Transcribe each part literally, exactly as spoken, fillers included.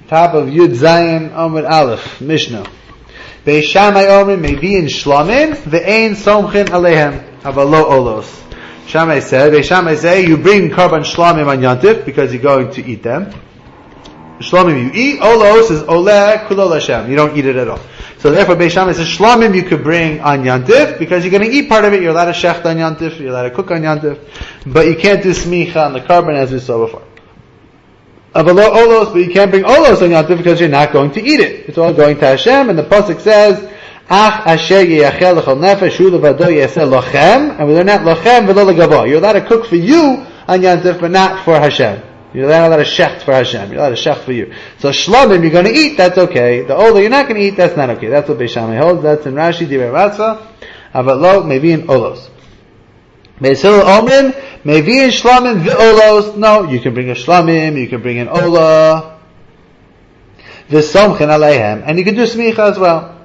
top of Yud Zayin Amud Aleph, Mishnah. Beis Shammai Omer Mevi'in Shlamim ve'ein somchin aleihem avalo olos. Shammai said, Beis Shammai say, you bring Karban Shlamim on Yantif because you're going to eat them. Shlamim you eat, olos is oleh kulol Hashem. You don't eat it at all. So therefore Beis Shammai says, Shlamim you could bring on Yantif because you're going to eat part of it. You're allowed to shecht on Yantif, you're allowed to cook on Yantif, but you can't do smicha on the Karban as we saw before. Avalo olos, but you can't bring olos on Yantif because you're not going to eat it. It's all going to Hashem, and the pasuk says, Ach asher yeyachel l'chol nefesh hu levado yaseh lochem, and we learn that lochem v'lo legavo. You're allowed to cook for you on Yantif, but not for Hashem. You're not allowed to shecht for Hashem. You're allowed to shecht for you. So shlamim you're going to eat, that's okay. The olo you're not going to eat, that's not okay. That's what Beis Shammai holds. That's in Rashi Divrei Ratzah. Avalo mevi'in olos. Beis Hillel omrim mevi'in shlamim v'olos. No, you can bring a shlamim, you can bring an ola. V'somchen aleihem, and you can do smicha as well.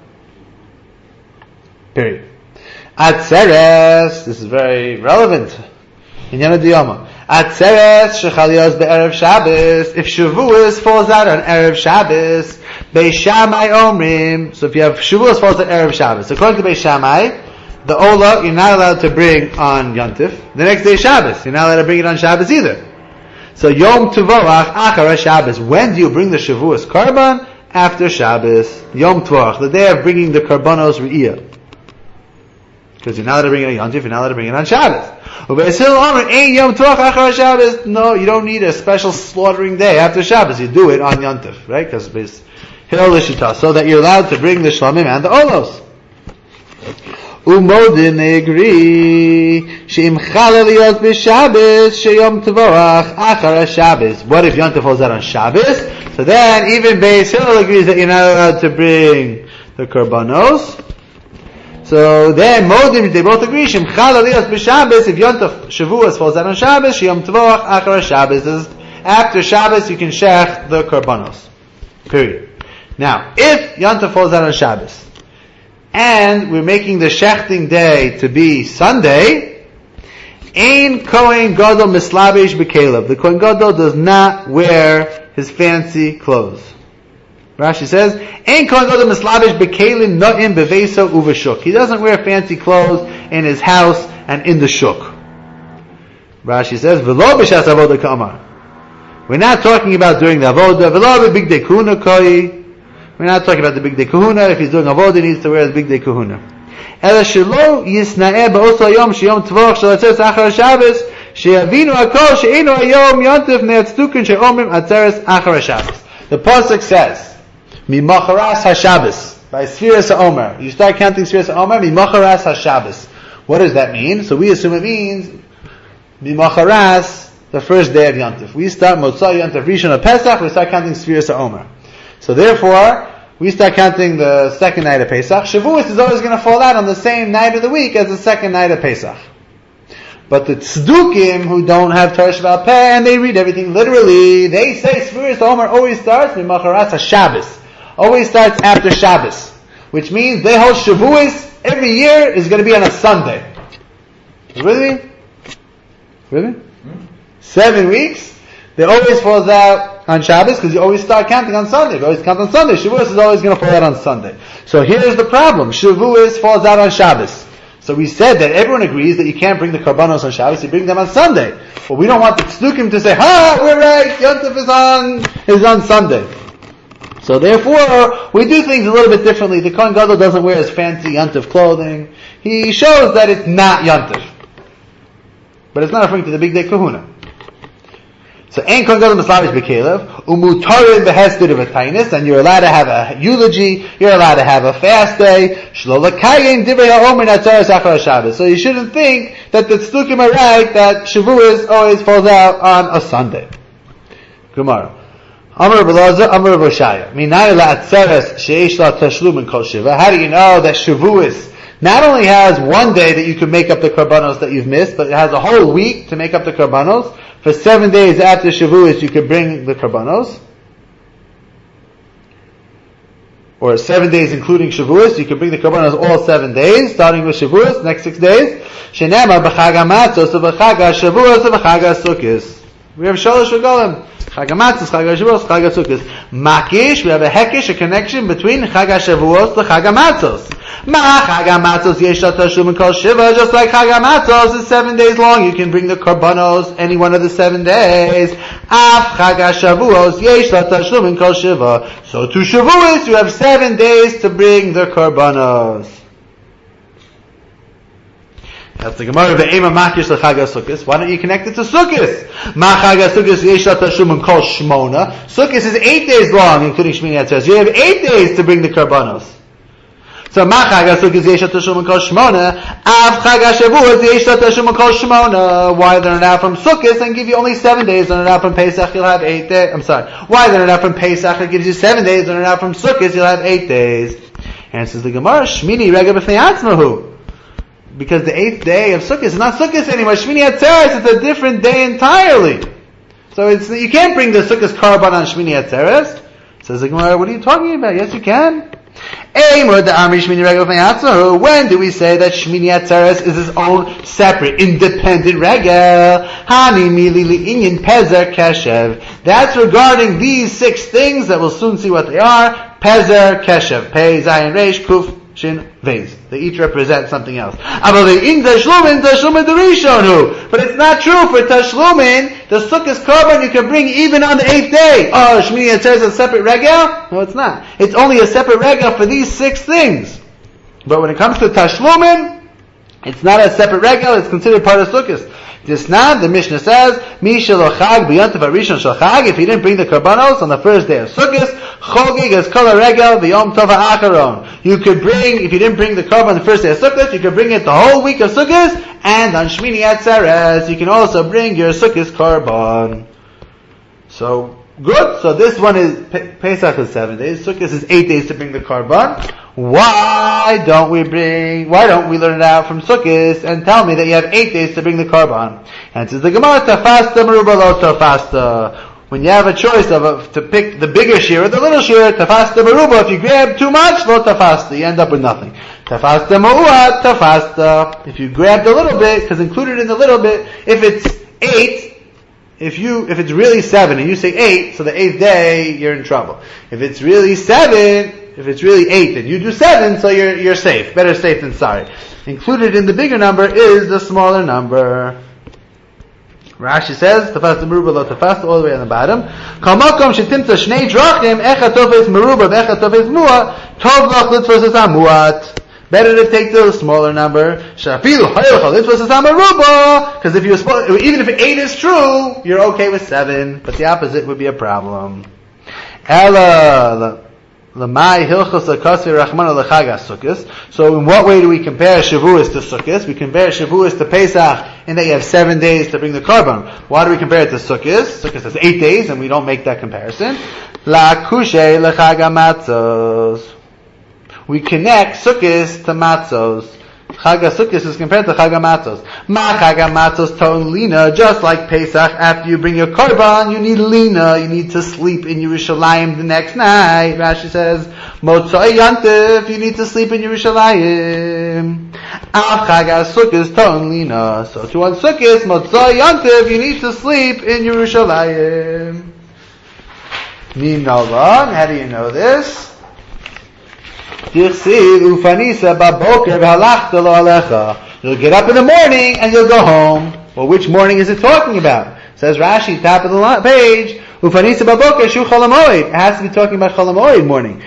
Period. Atzeres, this is very relevant. In Yana Diyama. Atzeres shechaliyos be'erev Shabbos. If Shavuos falls out on erev Shabbos, Beis Shammai omrim. So if you have Shavuos falls on erev Shabbos, according to Beis Shammai, the ola you're not allowed to bring on Yantif. The next day is Shabbos. You're not allowed to bring it on Shabbos either. So Yom Tvorach achar Shabbos. When do you bring the Shavuos Karban? After Shabbos. Yom Tvorach, the day of bringing the Karbanos Re'iyah. Because you're not allowed to bring it on Yantif, you're not allowed to bring it on Shabbos. No, you don't need a special slaughtering day after Shabbos. You do it on Yantif, right? Because it's Hilal so that you're allowed to bring the Shlamim and the Olos. Umodin, they agree. She'im chaleliyot b'Shabbos, she'yom tvorach achar Shabbos. What if Yantif falls out on Shabbos? So then, even Beis Hillel agrees that you're not allowed to bring the Karbanos. So then, Modim, they both agree, Shem Chalalios b'Shabbos, if Yontaf Shavuos falls out on Shabbos, Sheyom Tvorach Achar Shabbos. After Shabbos, you can shech the Karbanos. Period. Now, if Yontaf falls out on Shabbos, and we're making the shechting day to be Sunday, Ein Kohen Gadol Mislabish B'Kelev. The Kohen Gadol does not wear his fancy clothes. Rashi says, Ein Kohen Gadol Mislabish B'Kelim No'im B'Veiso Uveshuk. He doesn't wear fancy clothes in his house and in the shuk. Rashi says, V'lo b'shas avoda k'amar. We're not talking about during the avoda. V'lo b'bigdei kahuna koi. We're not talking about the bigdei kahuna. If he's doing avoda, he needs to wear his bigdei kahuna. Ela shelo yisna'eh ba'oso yom sheyom tvorach shalatzes achar Shabbos sheyavinu hakol she'enu hayom yontif ne'atztukin she'omrim atzeres achar Shabbos. The pasuk says, Mimacharas HaShabbos, by Sfiras HaOmer. You start counting Sfiras HaOmer, Mimacharas HaShabbos. What does that mean? So we assume it means Mimacharas, the first day of Yantif. We start Motzai Yantif Rishon of Pesach, we start counting Sfiras HaOmer. So therefore, we start counting the second night of Pesach. Shavuos is always going to fall out on the same night of the week as the second night of Pesach. But the tzdukim who don't have Torah Sheba'al Peh and they read everything literally, they say Sfiras HaOmer always starts Mimacharas HaShabbos. Always starts after Shabbos, which means they hold Shavuos every year is going to be on a Sunday. Really? Really? Hmm? Seven weeks? They always falls out on Shabbos because you always start counting on Sunday. You always count on Sunday. Shavuos is always going to fall out on Sunday. So here's the problem. Shavuos falls out on Shabbos. So we said that everyone agrees that you can't bring the Karbanos on Shabbos, you bring them on Sunday. But we don't want the Tzdukim to say, ha, we're right, Yontif is on, is on Sunday. So therefore, we do things a little bit differently. The Kohen Gadol doesn't wear his fancy Yantif clothing. He shows that it's not Yantif. But it's not referring to the big day kahuna. So, Ein Kohen Gadol Mislabish B'Kelev, Umutarin Behesed of a Tainis, and you're allowed to have a eulogy, you're allowed to have a fast day, Shlo L'Kayim Divrei HaOmer Natzares Achar Shabbos. So you shouldn't think that the Tzdukim are right, that Shavuos always falls out on a Sunday. Gemara. Amar B'Laza, Amar B'Shaya. Minay la'atzeres she'esh la tashlum kol shiva. How do you know that Shavuos not only has one day that you can make up the Karbanos that you've missed, but it has a whole week to make up the Karbanos? For seven days after Shavuos you can bring the Karbanos. Or seven days including Shavuos, you can bring the Karbanos all seven days, starting with Shavuos, next six days. She'nema b'chag ha'matzos, b'chag ha'Shavuos, b'chag ha'Sukkos. We have Shalosh Regalim. Chag HaMatzos, Chag HaShavuos, Chag HaSukkos. Makish, we have a hekish, a connection between Chag HaShavuos to Chag HaMatzos. Ma Chag HaMatzos yesh la tashlum kol shiva, just like Chag HaMatzos is seven days long, you can bring the korbanos any one of the seven days. Af Chag HaShavuos yesh la tashlum kol shiva. So to Shavuos you have seven days to bring the korbanos. That's the Gemara of the Ema Makish L'Chag HaSukkos. Why don't you connect it to Sukkos? Ma Chag HaSukkos yesh la tashlum kol shmona. Sukkos is eight days long, including Shmini Atzeres. You have eight days to bring the korbanos. So Ma Chag HaSukkos yesh la tashlum kol shmona. Av Chag HaShavuos yesh la tashlum kol shmona. Why they're not from Sukkos and give you only seven days? They're not from Pesach, you'll have eight days. I'm sorry. Why they're not from Pesach? It gives you seven days. They're not from Sukkos, you'll have eight days. And it says the Gemara, Shmini Rega B'fnei Atzmahu. Because the eighth day of Sukkot is not Sukkot anymore. Shmini Atzeres, it's a different day entirely. So it's, you can't bring the Sukkot Karban on Shmini Atzeres. Says the Gemara, what are you talking about? Yes, you can. When do we say that Shmini Atzeres is its own separate, independent regel? That's regarding these six things that we'll soon see what they are. Pezer Keshev. Pei, Zayin, Reish, Kuf, Shin, Vez. They each represent something else. But it's not true for Tashlumin. The Sukkot Korban you can bring even on the eighth day. Oh, Shmini Atzeres is a separate regel? No, it's not. It's only a separate regel for these six things. But when it comes to Tashlumin, it's not a separate regel, it's considered part of Sukkot. This now, the Mishnah says, Mi shelochag b'yontav harishon shalchag, if he didn't bring the korbanos on the first day of Sukkot, chogig as kol regel v'yom tov ha'acharon. You could bring, if you didn't bring the korban on the first day of Sukkot, you could bring it the whole week of Sukkot, and on Shmini Atzeres, you can also bring your Sukkot korban. So, good. So this one is, Pesach is seven days, Sukkot is eight days to bring the korban. Why don't we bring, why don't we learn it out from Sukkot and tell me that you have eight days to bring the korban? And it says the Gemara, tafasta meruba lo tafasta. When you have a choice of a, to pick the bigger shear or the little shear, tafasta meruba. If you grab too much, lo tafasta. You end up with nothing. Tafasta ma'uat, tafasta. If you grabbed a little bit, because included in the little bit, if it's eight, if you, if it's really seven and you say eight, so the eighth day, you're in trouble. If it's really seven, if it's really eight, then you do seven, so you're, you're safe. Better safe than sorry. Included in the bigger number is the smaller number. Rashi says, tafasta meruba lo tafasta, all the way on the bottom. Kamakom shetimta shnei drachim, echa tofes meruba, echa tofes muat, tov lach litzvos es muat. Better to take the smaller number. Shafilu hayach litzvos es meruba, because if you even if eight is true, you're okay with seven, but the opposite would be a problem. Ella. So in what way do we compare Shavuos to Sukkot? We compare Shavuos to Pesach in that you have seven days to bring the korban. Why do we compare it to Sukkot? Sukkot has eight days and we don't make that comparison. La kushe lechag hamatzos. We connect Sukkot to matzos. Chag HaSukkos is compared to Chag HaMatzos. Ma Chag HaMatzos ton lina, just like Pesach, after you bring your korban, you need lina, you need to sleep in Yerushalayim the next night. Rashi says, Motzai Yantif, you need to sleep in Yerushalayim. Av Chag HaSukkos ton lina. So to on Sukkos, Motzai Yantif, you need to sleep in Yerushalayim. Ninolan, how do you know this? You'll get up in the morning and you'll go home. Well, which morning is it talking about? Says Rashi, top of the page. It has to be talking about Chol HaMoed morning.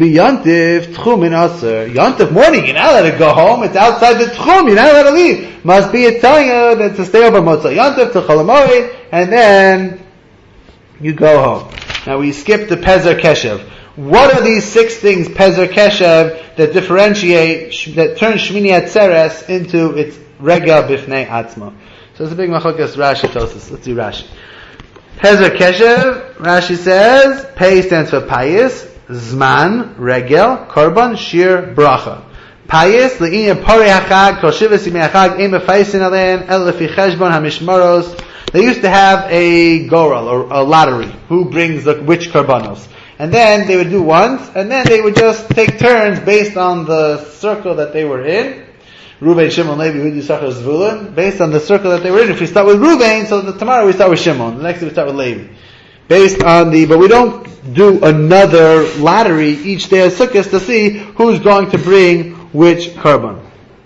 Yontif morning, you're not allowed to go home. It's outside the Tchum, you're not allowed to leave. Must be a telling you that to stay over Motzai Yontif to Chol HaMoed, and then you go home. Now we skip the Pezer Keshev. What are these six things, Pezer Keshev, that differentiate, that turn Shmini Atzeres into its regel bifnei atzmo? So it's a big machokas Rashi Tosis. Let's see Rashi. Pezer Keshev, Rashi says, Pei stands for Payis, Zman, regel, Korban, Shir, Bracha. Payis, Le'inya Pori HaChag, Kol Shivas Yimei HaChag, Ein Mefaisin Alein, El Lefi Cheshbon HaMishmoros. They used to have a goral, or a lottery, who brings the, which korbanos. And then they would do once, and then they would just take turns based on the circle that they were in. Reuven, Shimon, Levi, Yehuda, Yisachar, Zvulun, based on the circle that they were in. If we start with Reuven, so the, tomorrow we start with Shimon, the next day we start with Levi. based on the, but we don't do another lottery each day of Sukkot to see who's going to bring which korban.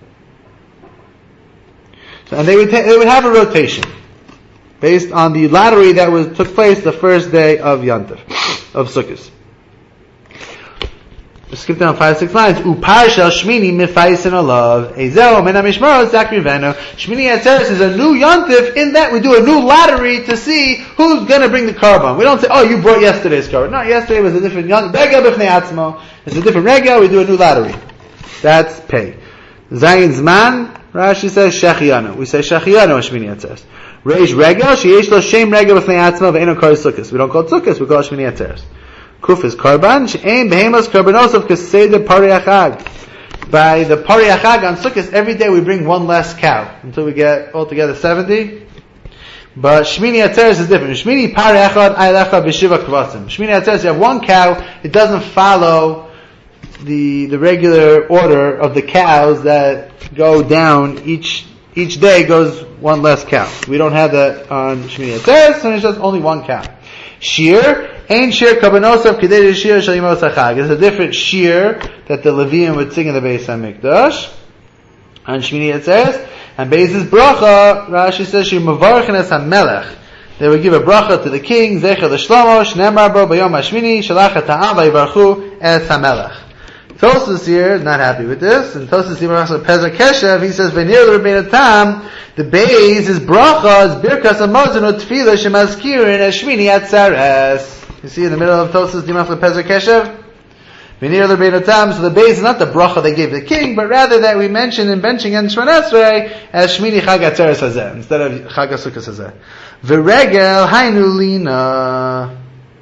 So, and they would ta- they would have a rotation based on the lottery that was took place the first day of Yantif, of Sukkot. Skip down five, six lines. Uparshel Shmini mifaisin alav. Ezeo mena mishmaros zakri venu. Shmini Atzeres is a new yontif in that we do a new lottery to see who's going to bring the korban. We don't say, oh, you brought yesterday's korban. No, yesterday was a different yontif. Regel b'fnei atzmo. It's a different regel. We do a new lottery. That's pay. Zayin zman. Rashi says shechianu. We say shechianu Shmini Atzeres. Reish regel. Sheyesh lo shem regel b'fnei atzmo ve'eno kol sukkos. We don't call it sukkos. We call it Shmini Atzeres. Kuf is korban. She'ein behemos korbanosov keseder pari achag. By the pari achag on Sukkot, every day we bring one less cow until we get altogether seventy. But Shmini Atzeres is different. Shmini pari achad aylecha b'shiva kvasim. Shmini Atzeres, you have one cow. It doesn't follow the the regular order of the cows that go down each each day. Goes one less cow. We don't have that on Shmini Atzeres, so it's just only one cow. Shir. Ein shir kabanosav k'dei shir shel yimos hachag. It's a different shir that the Levium would sing in the Beis HaMikdash. On Shmini Atzeres. And Beis' bracha, Rashi says, shir mavarchen es ha-melech. They would give a bracha to the king, zecher l'shlomo, shnemar bo b'yom hashmini, shalach ha'ta'am v'yivarchu es ha-melech. Tosfos here is not happy with this, and Tosfos here also Pezer Keshev, he says, v'nir l'Rebbeinu Tam, the Beis, his bracha, is birkas hamazon u'tfilah shemazkirin es Shmini Atzeres. You see in the middle of Tosfos Dimach Pezer Keshev? V'nir l'Rebbeinu Tam, so the Beis is not the bracha they gave the king, but rather that we mention in benching and Shemon Esrei as Shmini Chag Atzeres Hazeh, instead of Chag HaSukkos Hazeh. V'regel hainu lina,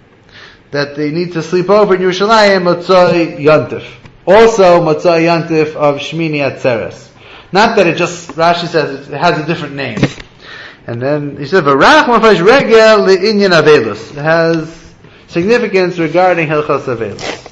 that they need to sleep over in Yerushalayim Motzoi Yantif. Also Motzoi Yantif of Shmini Atzeres. Not that it just, Rashi says it has a different name. And then he said, V'rach mafash regel le'inyan avelus. It has significance regarding Hilchos Avelus.